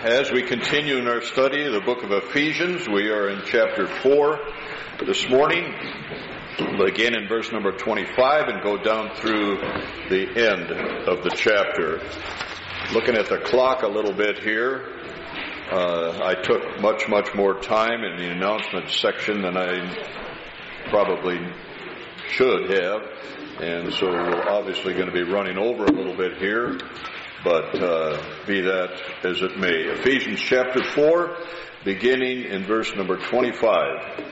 as we continue in our study of the book of Ephesians, we are in chapter 4 this morning. We'll begin in verse number 25 and go down through the end of the chapter. Looking at the clock a little bit here, I took much more time in the announcement section than I probably should have, and so we're obviously going to be running over a little bit here. But be that as it may. Ephesians chapter 4, beginning in verse number 25.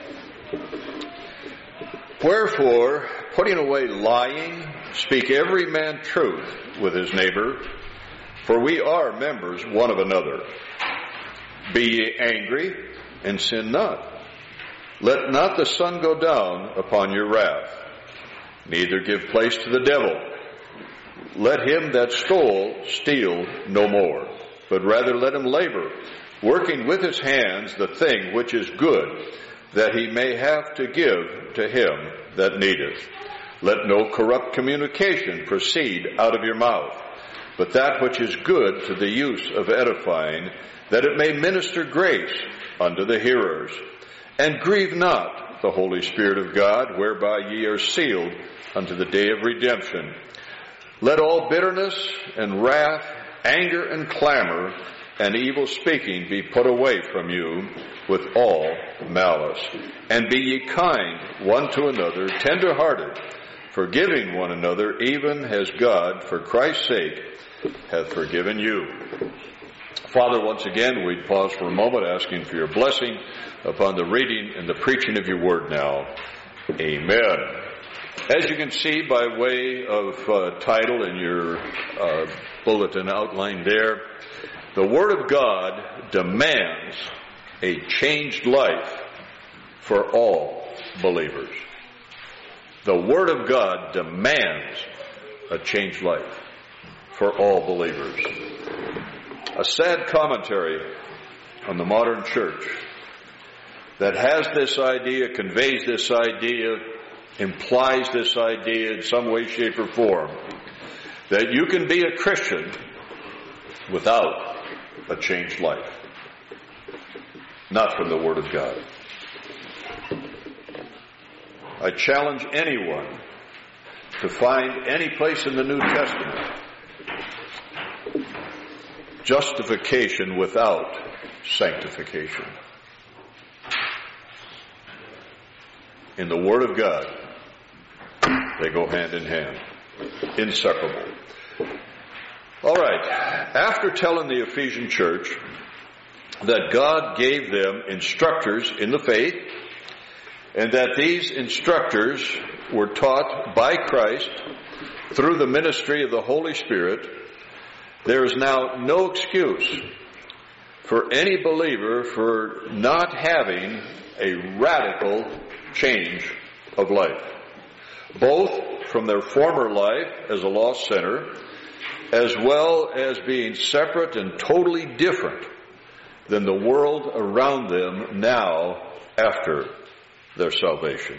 Wherefore, putting away lying, speak every man truth with his neighbor, for we are members one of another. Be ye angry, and sin not. Let not the sun go down upon your wrath, neither give place to the devil. Let him that stole steal no more, but rather let him labor, working with his hands the thing which is good, that he may have to give to him that needeth. Let no corrupt communication proceed out of your mouth, but that which is good to the use of edifying, that it may minister grace unto the hearers. And grieve not the Holy Spirit of God, whereby ye are sealed unto the day of redemption. Let all bitterness and wrath, anger and clamor, and evil speaking be put away from you with all malice. And be ye kind one to another, tender-hearted, forgiving one another, even as God, for Christ's sake, hath forgiven you. Father, once again, we pause for a moment, asking for your blessing upon the reading and the preaching of your word now. Amen. As you can see by way of title in your bulletin outline there, the Word of God demands a changed life for all believers. The Word of God demands a changed life for all believers. A sad commentary on the modern church that has this idea, conveys this idea, implies this idea in some way, shape, or form, that you can be a Christian without a changed life. Not from the Word of God. I challenge anyone to find any place in the New Testament justification without sanctification. In the Word of God, they go hand in hand, inseparable. All right, after telling the Ephesian church that God gave them instructors in the faith, and that these instructors were taught by Christ through the ministry of the Holy Spirit, there is now no excuse for any believer for not having a radical change of life, both from their former life as a lost sinner, as well as being separate and totally different than the world around them now after their salvation.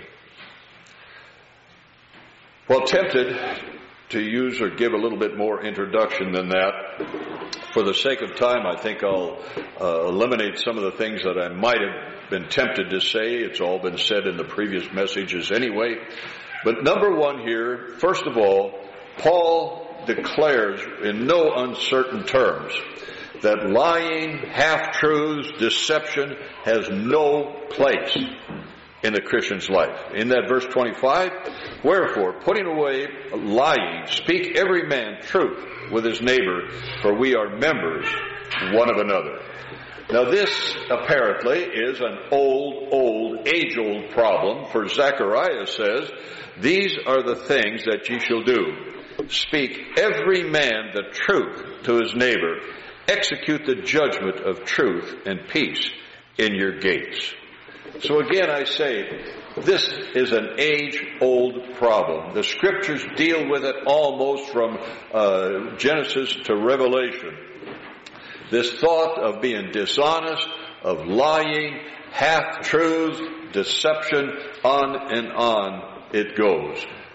Well, tempted to use or give a little bit more introduction than that, for the sake of time, I think I'll eliminate some of the things that I might have been tempted to say. It's all been said in the previous messages anyway. But number one here, first of all, Paul declares in no uncertain terms that lying, half-truths, deception has no place in the Christian's life. In that verse 25, wherefore, putting away lying, speak every man truth with his neighbor, for we are members one of another. Now this apparently is an age-old problem, for Zechariah says, these are the things that ye shall do. Speak every man the truth to his neighbor. Execute the judgment of truth and peace in your gates. So again I say, this is an age-old problem. The Scriptures deal with it almost from Genesis to Revelation. This thought of being dishonest, of lying, half-truths, deception, on and on it goes.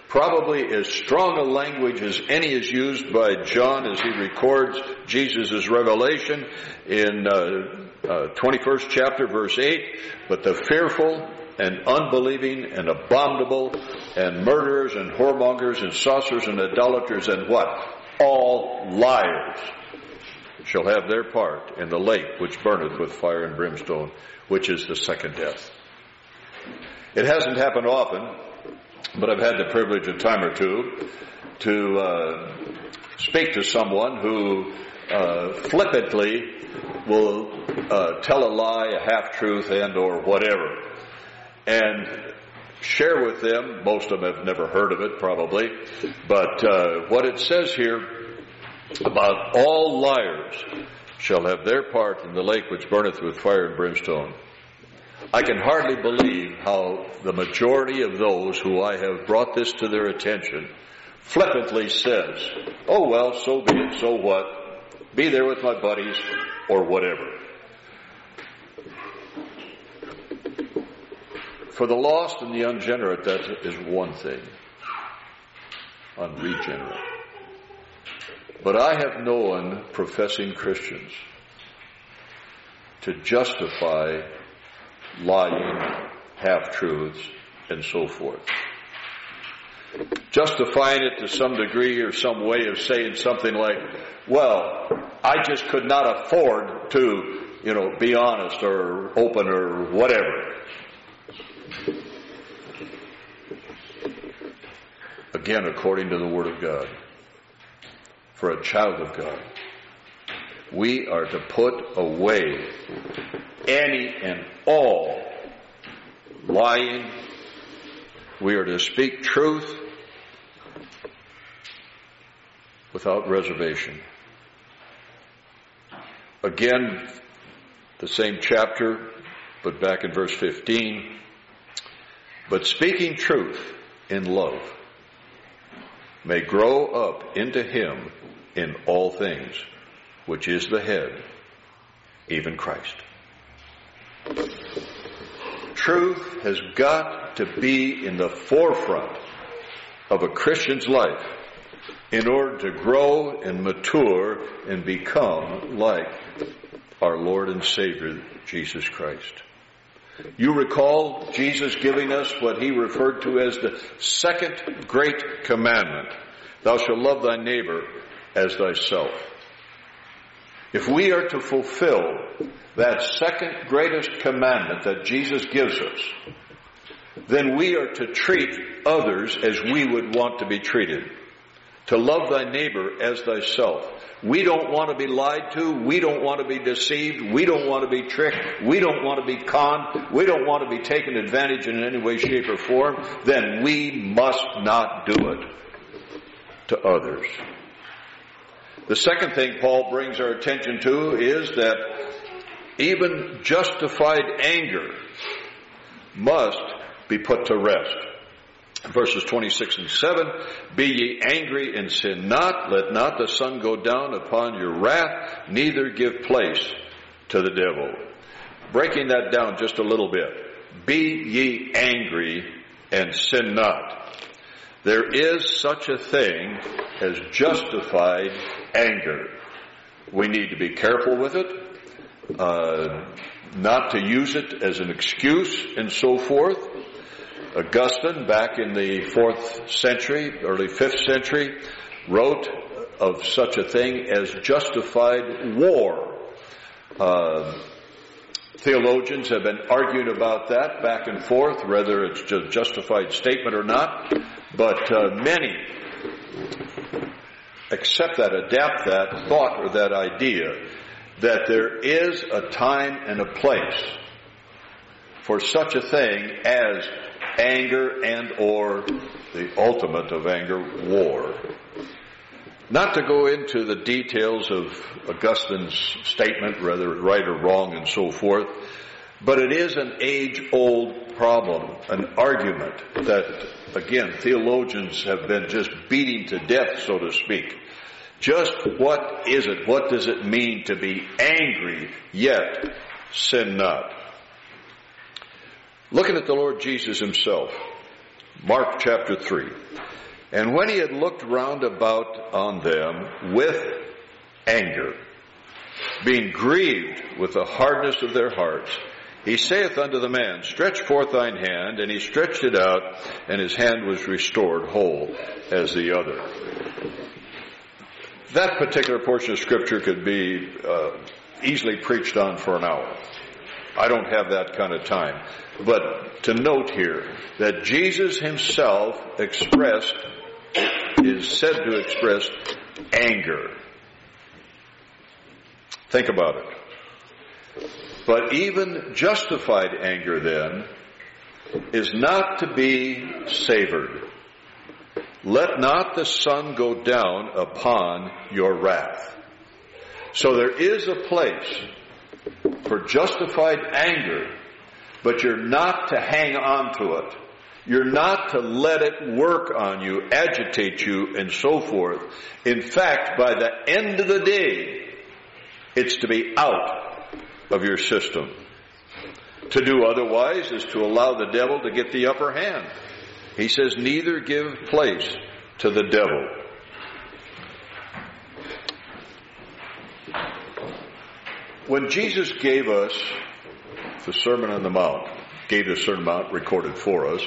probably as strong a language as any is used by John as he records Jesus' revelation in 21st chapter, verse 8. But the fearful and unbelieving and abominable and murderers and whoremongers and sorcerers and idolaters and what? All liars shall have their part in the lake which burneth with fire and brimstone, which is the second death. It hasn't happened often, but I've had the privilege a time or two to speak to someone who flippantly will tell a lie, a half-truth, and or whatever, and share with them. Most of them have never heard of it, probably, but what it says here about all liars shall have their part in the lake which burneth with fire and brimstone. I can hardly believe how the majority of those who I have brought this to their attention flippantly says, oh well, so be it, so what, be there with my buddies, or whatever. For the lost and the unregenerate, that is one thing. Unregenerate. But I have known professing Christians to justify lying, half-truths, and so forth. Justifying it to some degree or some way of saying something like, well, I just could not afford to, be honest or open or whatever. Again, according to the Word of God, for a child of God, we are to put away any and all lying. We are to speak truth without reservation. Again, the same chapter, but back in verse 15. But speaking truth in love may grow up into him in all things, which is the head, even Christ. Truth has got to be in the forefront of a Christian's life in order to grow and mature and become like our Lord and Savior, Jesus Christ. You recall Jesus giving us what he referred to as the second great commandment. Thou shalt love thy neighbor as thyself. If we are to fulfill that second greatest commandment that Jesus gives us, then we are to treat others as we would want to be treated. To love thy neighbor as thyself. We don't want to be lied to. We don't want to be deceived. We don't want to be tricked. We don't want to be conned. We don't want to be taken advantage in any way, shape, or form. Then we must not do it to others. The second thing Paul brings our attention to is that even justified anger must be put to rest. Verses 26 and 7, be ye angry and sin not, let not the sun go down upon your wrath, neither give place to the devil. Breaking that down just a little bit. Be ye angry and sin not. There is such a thing as justified anger. We need to be careful with it, not to use it as an excuse and so forth. Augustine, back in the 4th century, early 5th century, wrote of such a thing as justified war. Theologians have been arguing about that back and forth, whether it's just justified statement or not, but many accept that, adapt that thought or that idea, that there is a time and a place for such a thing as anger and or the ultimate of anger, war. Not to go into the details of Augustine's statement, whether right or wrong and so forth, but it is an age-old problem, an argument that, again, theologians have been just beating to death, so to speak. Just what is it? What does it mean to be angry, yet sin not? Looking at the Lord Jesus himself, Mark chapter 3. And when he had looked round about on them with anger, being grieved with the hardness of their hearts, he saith unto the man, Stretch forth thine hand. And he stretched it out, and his hand was restored whole as the other. That particular portion of Scripture could be easily preached on for an hour. I don't have that kind of time. But to note here that Jesus himself is said to express anger. Think about it. But even justified anger then is not to be savored. Let not the sun go down upon your wrath. So there is a place for justified anger, but you're not to hang on to it. You're not to let it work on you, agitate you, and so forth. In fact, by the end of the day, it's to be out of your system. To do otherwise is to allow the devil to get the upper hand. He says, neither give place to the devil. When Jesus gave us the Sermon on the Mount, recorded for us,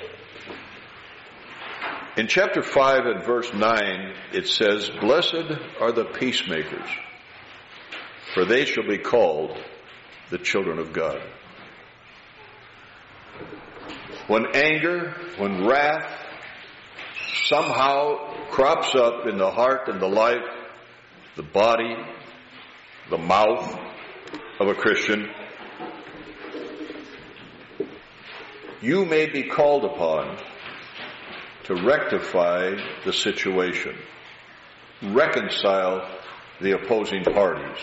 in chapter 5 and verse 9, it says, Blessed are the peacemakers, for they shall be called the children of God. When anger, when wrath somehow crops up in the heart and the life, the body, the mouth of a Christian, you may be called upon to rectify the situation, reconcile the opposing parties.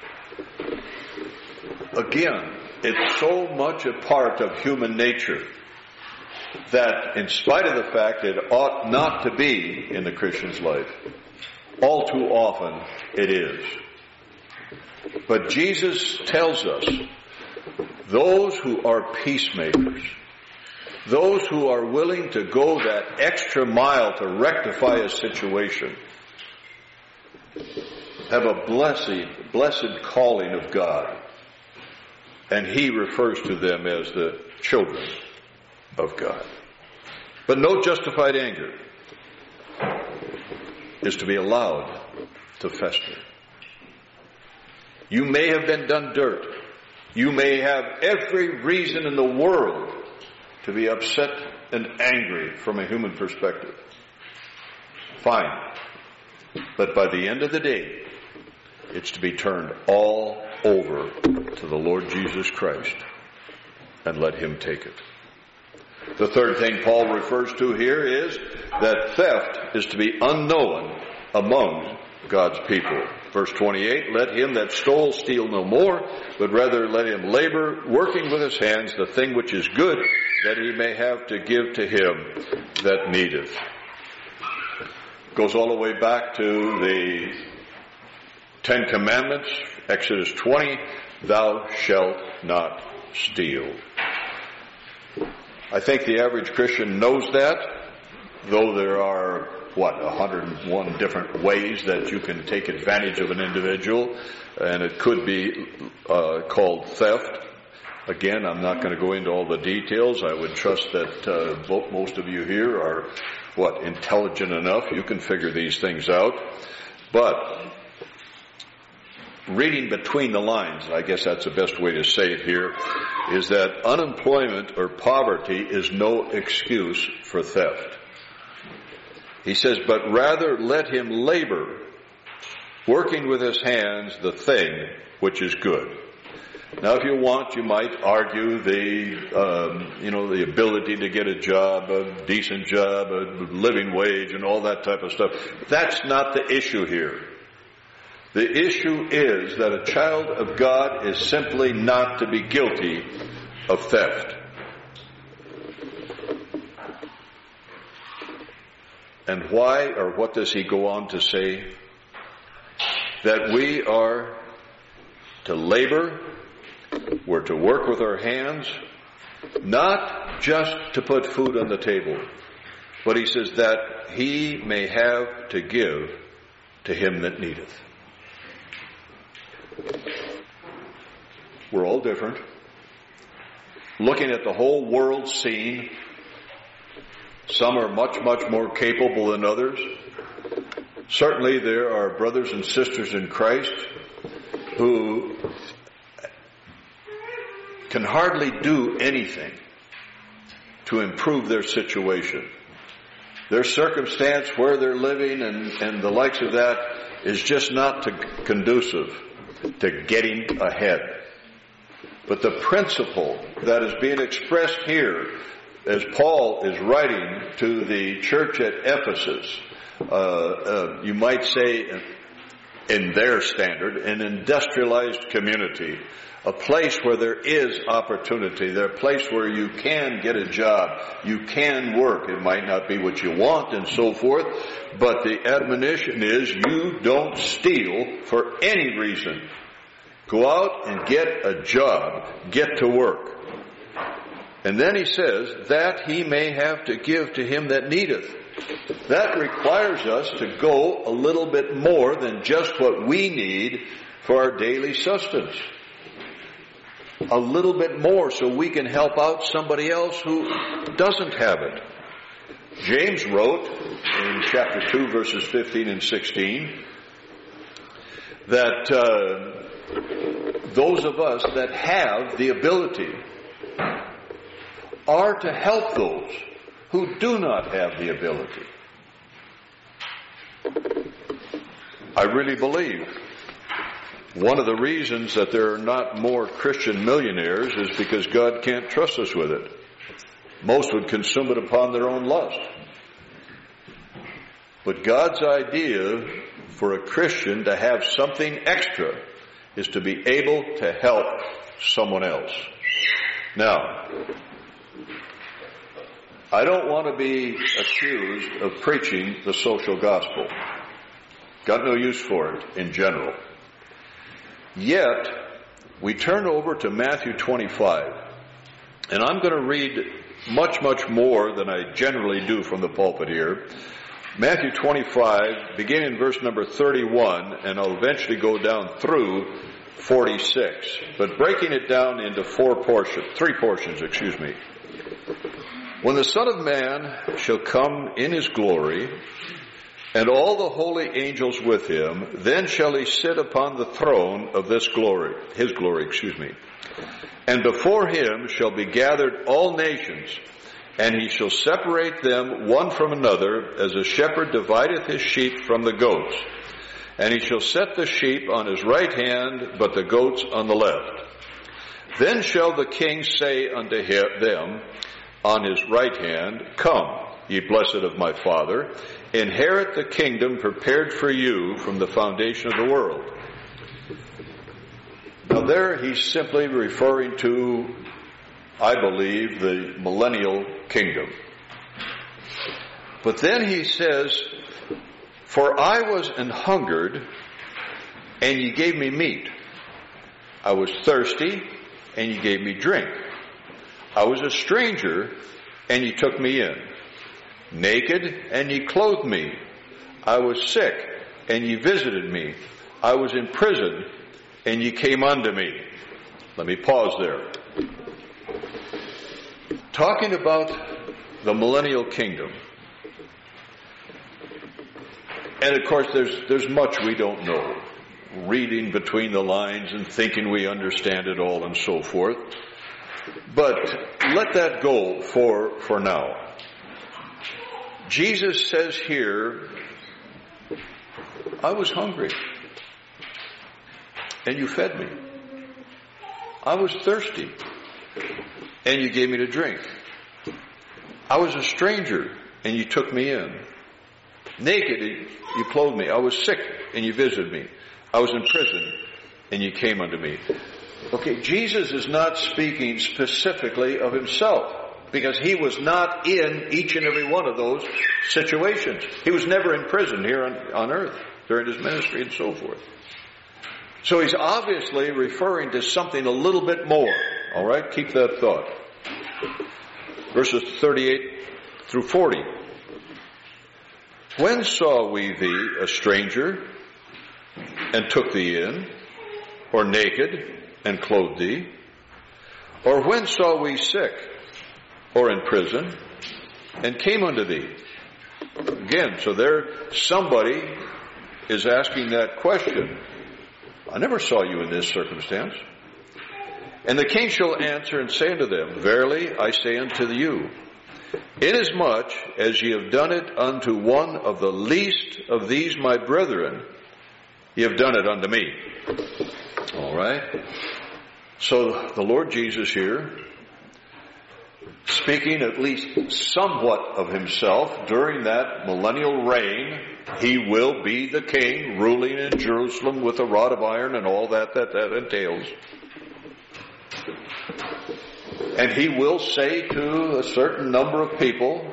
Again, it's so much a part of human nature that in spite of the fact it ought not to be in the Christian's life, all too often it is. But Jesus tells us, those who are peacemakers, those who are willing to go that extra mile to rectify a situation, have a blessed calling of God. And he refers to them as the children of God. But no justified anger is to be allowed to fester. You may have been done dirt. You may have every reason in the world to be upset and angry from a human perspective. Fine. But by the end of the day, it's to be turned all over to the Lord Jesus Christ and let him take it. The third thing Paul refers to here is that theft is to be unknown among God's people. Verse 28, let him that stole steal no more, but rather let him labor, working with his hands the thing which is good, that he may have to give to him that needeth. Goes all the way back to the Ten Commandments, Exodus 20, thou shalt not steal. I think the average Christian knows that, though there are, 101 different ways that you can take advantage of an individual, and it could be called theft. Again, I'm not going to go into all the details. I would trust that most of you here are, intelligent enough. You can figure these things out. But reading between the lines, I guess that's the best way to say it here, is that unemployment or poverty is no excuse for theft. He says, but rather let him labor, working with his hands the thing which is good. Now, if you want, you might argue the ability to get a job, a decent job, a living wage, and all that type of stuff. That's not the issue here. The issue is that a child of God is simply not to be guilty of theft. And why, or what does he go on to say? That we are to labor, we're to work with our hands, not just to put food on the table, But he says that he may have to give to him that needeth. We're all different. Looking at the whole world scene, some are much, much more capable than others. Certainly there are brothers and sisters in Christ who can hardly do anything to improve their situation. Their circumstance, where they're living and the likes of that is just not conducive to getting ahead. But the principle that is being expressed here, as Paul is writing to the church at Ephesus, you might say in their standard, an industrialized community, a place where there is opportunity, a place where you can get a job, you can work. It might not be what you want and so forth, but the admonition is you don't steal for any reason. Go out and get a job, get to work. And then he says, that he may have to give to him that needeth. That requires us to go a little bit more than just what we need for our daily sustenance. A little bit more so we can help out somebody else who doesn't have it. James wrote in chapter 2 verses 15 and 16 that those of us that have the ability are to help those who do not have the ability. I really believe one of the reasons that there are not more Christian millionaires is because God can't trust us with it. Most would consume it upon their own lust. But God's idea for a Christian to have something extra is to be able to help someone else. Now, I don't want to be accused of preaching the social gospel. Got no use for it in general. Yet, we turn over to Matthew 25, and I'm going to read much, much more than I generally do from the pulpit here. Matthew 25, beginning in verse number 31, and I'll eventually go down through 46, but breaking it down into three portions. When the Son of Man shall come in his glory, and all the holy angels with him, then shall he sit upon the throne of his glory. And before him shall be gathered all nations, and he shall separate them one from another, as a shepherd divideth his sheep from the goats. And he shall set the sheep on his right hand, but the goats on the left. Then shall the king say unto them on his right hand, Come, ye blessed of my Father, inherit the kingdom prepared for you from the foundation of the world. Now there he's simply referring to, I believe, the millennial kingdom. But then he says, For I was an hungered, and ye gave me meat. I was thirsty, and ye gave me drink. I was a stranger, and ye took me in. Naked, and ye clothed me. I was sick, and ye visited me. I was in prison, and ye came unto me. Let me pause there. Talking about the millennial kingdom. And of course there's much we don't know. Reading between the lines and thinking we understand it all and so forth. But let that go for now. Jesus says here, I was hungry, and you fed me. I was thirsty, and you gave me to drink. I was a stranger, and you took me in. Naked, you clothed me. I was sick, and you visited me. I was in prison, and you came unto me. Okay, Jesus is not speaking specifically of himself, because he was not in each and every one of those situations. He was never in prison here on earth during his ministry and so forth. So he's obviously referring to something a little bit more. All right, keep that thought. Verses 38 through 40. when saw we thee a stranger, and took thee in, or naked, and clothed thee? Or when saw we sick, or in prison, and came unto thee? Again, so there somebody is asking that question. I never saw you in this circumstance. And the king shall answer and say unto them, Verily I say unto you, inasmuch as ye have done it unto one of the least of these my brethren, ye have done it unto me. All right? So the Lord Jesus here, speaking at least somewhat of himself during that millennial reign, he will be the king ruling in Jerusalem with a rod of iron and all that entails. And he will say to a certain number of people,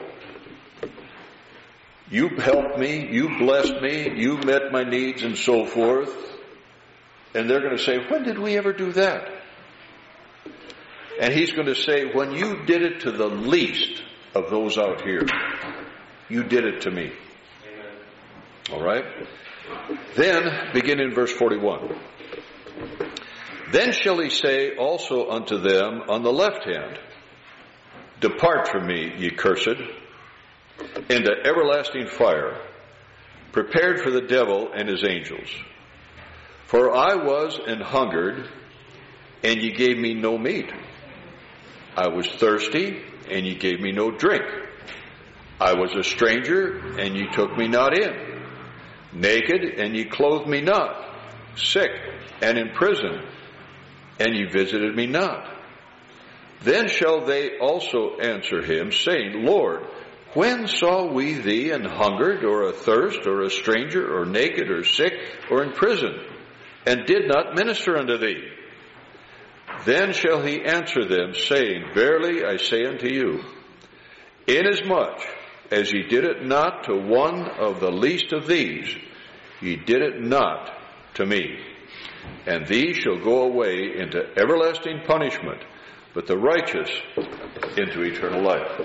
you helped me, you blessed me, you met my needs and so forth. And they're going to say, when did we ever do that? And he's going to say, when you did it to the least of those out here, you did it to me. Amen. All right? Then, begin in verse 41. Then shall he say also unto them on the left hand, Depart from me, ye cursed, into everlasting fire, prepared for the devil and his angels. For I was an hungered, and ye gave me no meat. I was thirsty, and ye gave me no drink. I was a stranger, and ye took me not in. Naked, and ye clothed me not. Sick, and in prison, and ye visited me not. Then shall they also answer him, saying, Lord, when saw we thee an hungered, or athirst, or a stranger, or naked, or sick, or in prison, and did not minister unto thee? Then shall he answer them, saying, Verily I say unto you, inasmuch as ye did it not to one of the least of these, ye did it not to me. And these shall go away into everlasting punishment, but the righteous into eternal life.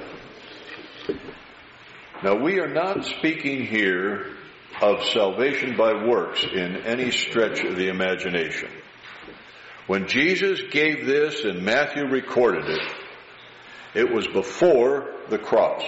Now we are not speaking here of salvation by works in any stretch of the imagination. When Jesus gave this and Matthew recorded it, it was before the cross.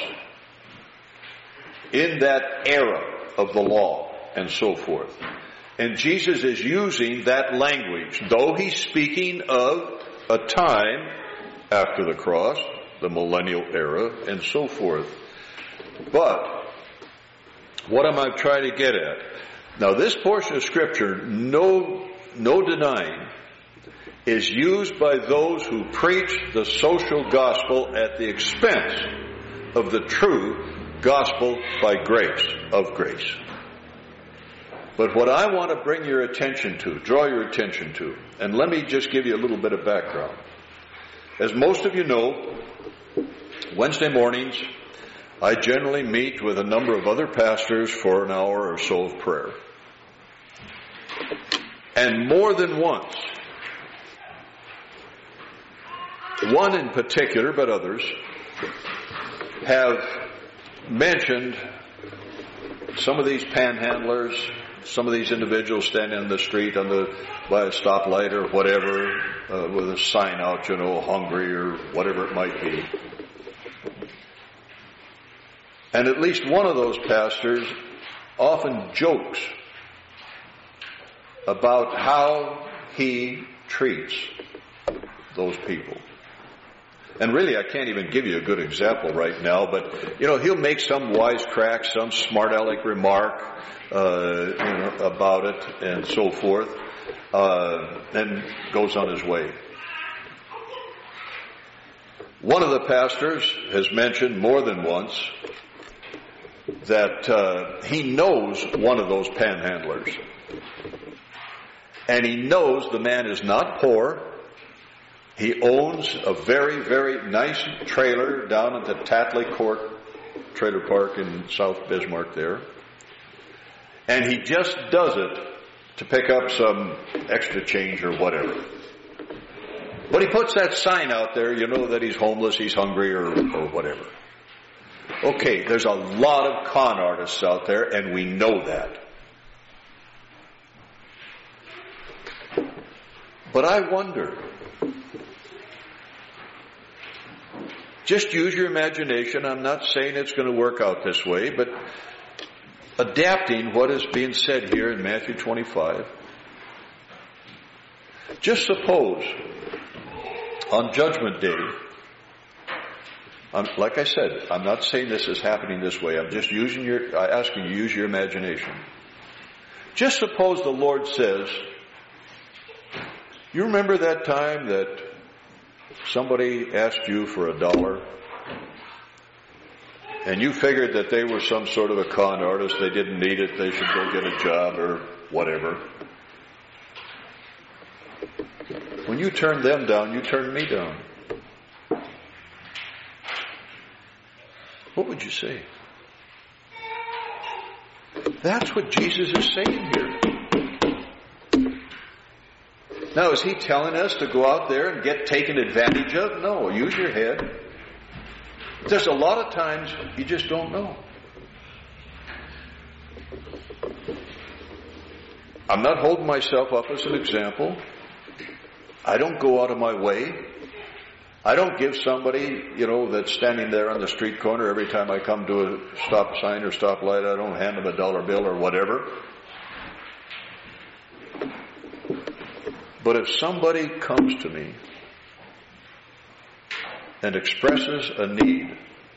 In that era of the law and so forth. And Jesus is using that language, though he's speaking of a time after the cross, the millennial era, and so forth. But what am I trying to get at? Now, this portion of Scripture, no denying, is used by those who preach the social gospel at the expense of the true gospel by grace, of grace. But what I want to bring your attention to, draw your attention to, and let me just give you a little bit of background. As most of you know, Wednesday mornings, I generally meet with a number of other pastors for an hour or so of prayer. And more than once, one in particular, but others, have mentioned some of these panhandlers, some of these individuals standing on the street by a stoplight or whatever, with a sign out, hungry or whatever it might be. And at least one of those pastors often jokes about how he treats those people. And really, I can't even give you a good example right now, but, he'll make some wisecrack, some smart aleck remark, about it and so forth, and goes on his way. One of the pastors has mentioned more than once that he knows one of those panhandlers. And he knows the man is not poor. He owns a very, very nice trailer down at the Tatley Court Trailer Park in South Bismarck there. And he just does it to pick up some extra change or whatever. But he puts that sign out there, that he's homeless, he's hungry, or whatever. Okay, there's a lot of con artists out there, and we know that. But I wonder, just use your imagination. I'm not saying it's going to work out this way, but adapting what is being said here in Matthew 25. Just suppose on Judgment Day, like I said, I'm not saying this is happening this way. I'm just asking you to use your imagination. Just suppose the Lord says, you remember that time that somebody asked you for $1 and you figured that they were some sort of a con artist, they didn't need it, they should go get a job or whatever. When you turned them down, you turned me down. What would you say? That's what Jesus is saying here. Now, is he telling us to go out there and get taken advantage of? No, use your head. There's a lot of times you just don't know. I'm not holding myself up as an example. I don't go out of my way. I don't give somebody, that's standing there on the street corner every time I come to a stop sign or stoplight, I don't hand them a $1 bill or whatever. But if somebody comes to me and expresses a need,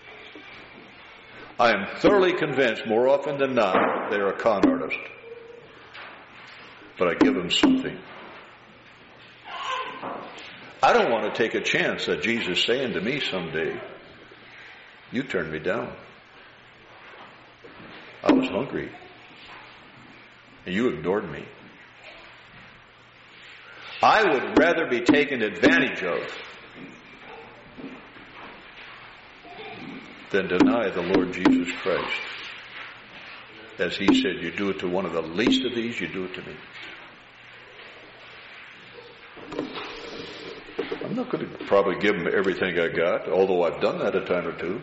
I am thoroughly convinced, more often than not, they're a con artist. But I give them something. I don't want to take a chance that Jesus is saying to me someday, you turned me down. I was hungry. And you ignored me. I would rather be taken advantage of than deny the Lord Jesus Christ. As he said, you do it to one of the least of these, you do it to me. I'm not going to probably give them everything I got, although I've done that a time or two.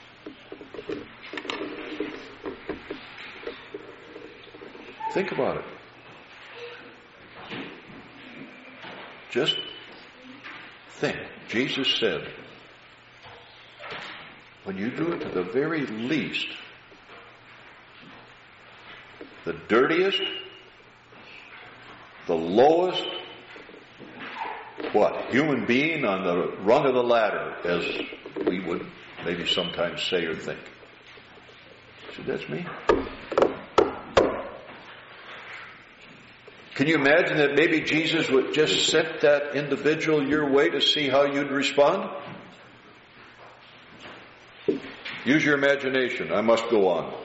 Think about it. Just think. Jesus said, when you do it to the very least, the dirtiest, the lowest, human being on the rung of the ladder, as we would maybe sometimes say or think. He said, that's me. Can you imagine that maybe Jesus would just send that individual your way to see how you'd respond? Use your imagination. I must go on.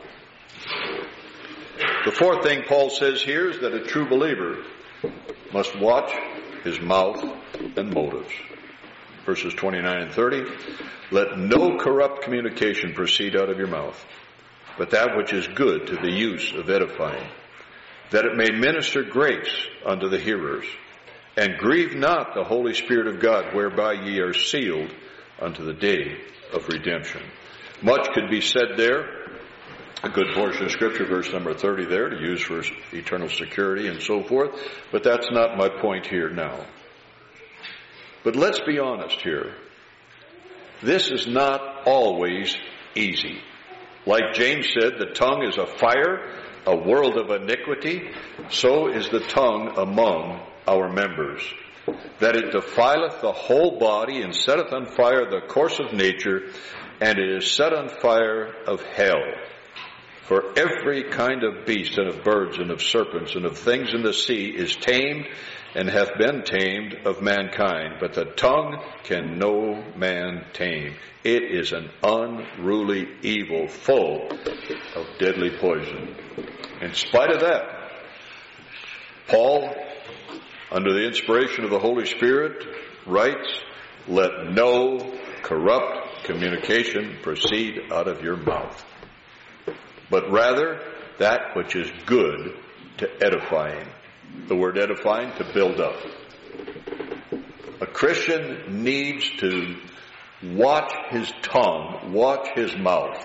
The fourth thing Paul says here is that a true believer must watch his mouth and motives. Verses 29 and 30. Let no corrupt communication proceed out of your mouth, but that which is good to the use of edifying, that it may minister grace unto the hearers. And grieve not the Holy Spirit of God, whereby ye are sealed unto the day of redemption. Much could be said there. A good portion of Scripture, verse number 30 there, to use for eternal security and so forth. But that's not my point here now. But let's be honest here. This is not always easy. Like James said, the tongue is a fire, a world of iniquity. So is the tongue among our members, that it defileth the whole body, and setteth on fire the course of nature, and it is set on fire of hell. For every kind of beast, and of birds, and of serpents, and of things in the sea is tamed, and hath been tamed of mankind. But the tongue can no man tame. It is an unruly evil, full of deadly poison. In spite of that, Paul, under the inspiration of the Holy Spirit, writes, let no corrupt communication proceed out of your mouth, but rather that which is good to edifying. The word edifying, to build up. A Christian needs to watch his tongue, watch his mouth,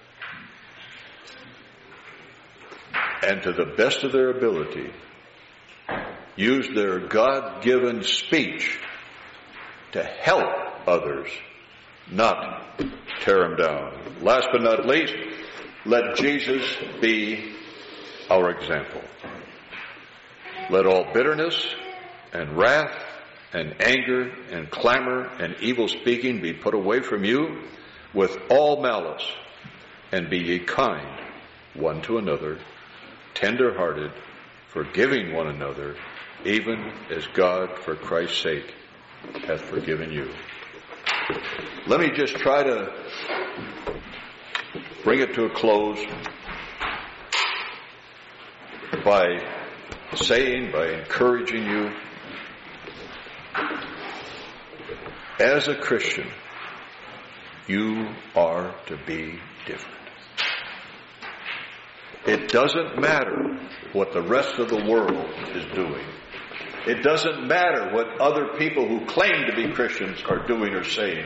and to the best of their ability, use their God-given speech to help others, not tear them down. Last but not least, let Jesus be our example. Let all bitterness and wrath and anger and clamor and evil speaking be put away from you with all malice, and be ye kind one to another, tender-hearted, forgiving one another, even as God for Christ's sake hath forgiven you. Let me just try to bring it to a close by encouraging you. As a Christian, you are to be different. It doesn't matter what the rest of the world is doing. It doesn't matter what other people who claim to be Christians are doing or saying.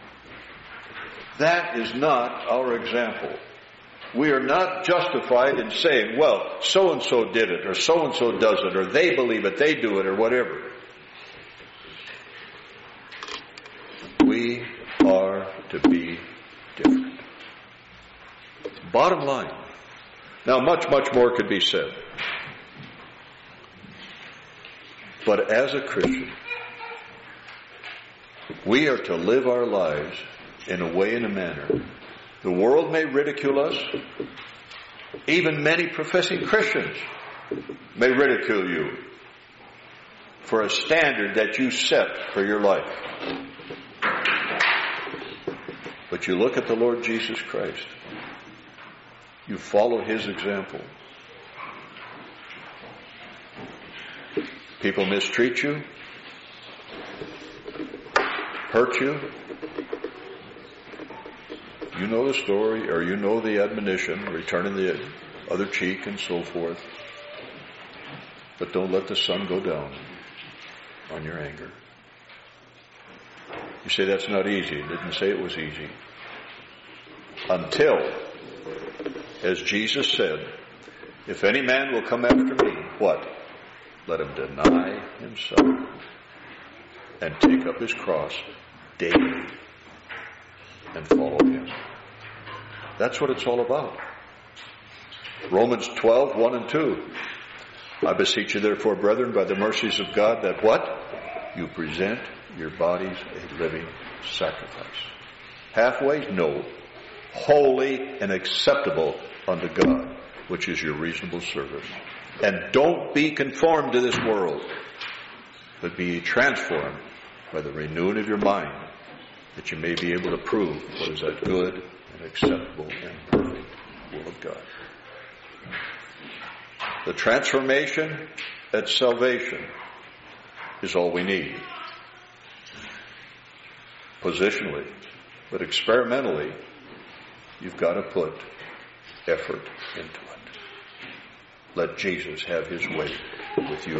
That is not our example. We are not justified in saying, well, so-and-so did it, or so-and-so does it, or they believe it, they do it, or whatever. We are to be different. Bottom line. Now, much, much more could be said. But as a Christian, we are to live our lives in a way and a manner. The world may ridicule us. Even many professing Christians may ridicule you for a standard that you set for your life. But you look at the Lord Jesus Christ. You follow his example. People mistreat you, hurt you. You know the story, or you know the admonition, returning the other cheek and so forth. But don't let the sun go down on your anger. You say that's not easy. It didn't say it was easy. Until, as Jesus said, if any man will come after me, what? Let him deny himself and take up his cross daily and follow him. That's what it's all about. Romans 12, 1 and 2. I beseech you therefore, brethren, by the mercies of God, that what? You present your bodies a living sacrifice. Halfway? No. Holy and acceptable unto God, which is your reasonable service. And don't be conformed to this world, but be transformed by the renewing of your mind, that you may be able to prove what is that good and acceptable and perfect will of God. The transformation at salvation is all we need. Positionally, but experimentally, you've got to put effort into it. Let Jesus have his way with you.